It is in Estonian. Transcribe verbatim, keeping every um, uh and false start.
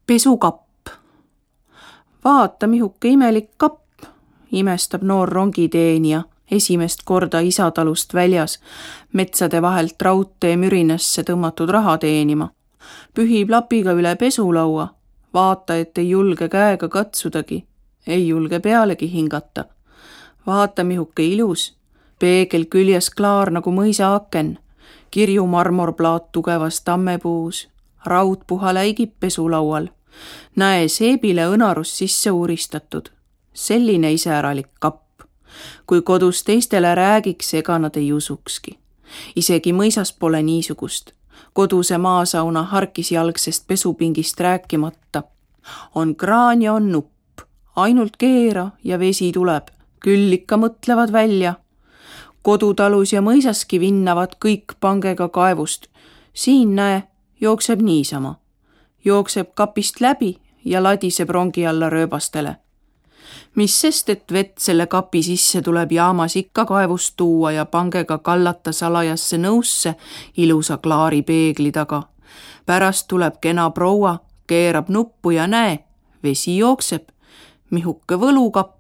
Pesukapp. Vaata, mihuke imelik kapp, imestab noor rongiteenija esimest korda isatalust väljas metsade vahelt raudtee mürinasse tõmmatud raha teenima. Pühib lapiga üle pesulaua, vaata, et ei julge käega katsudagi, ei julge pealegi hingata. Vaata, mihuke ilus, peegel küljes klaar nagu mõisa aken, kirju marmorplaat tugevas tammepuus, raudpuha läigib pesulaual. Näe, seebile õnarus sisse uuristatud. Selline iseäralik kapp. Kui kodus teistele räägiks, ega nad ei usukski. Isegi mõisas pole niisugust. Koduse maasauna harkisjalgsest pesupingist rääkimata. On kraan ja on nupp. Ainult keera ja vesi tuleb. Küll ikka mõtlevad välja. Kodutalus ja mõisaski vinnavad kõik pangega kaevust. Siin, näe, jookseb niisama. Jookseb kapist läbi ja ladiseb rongi alla rööbastele. Mis sest, et vett selle kapi sisse tuleb jaamas ikka kaevust tuua ja pangega kallata salajasse nõusse ilusa klaari peegli taga. Pärast tuleb kena proua, keerab nuppu ja näe, vesi jookseb. Mihuke võlukapp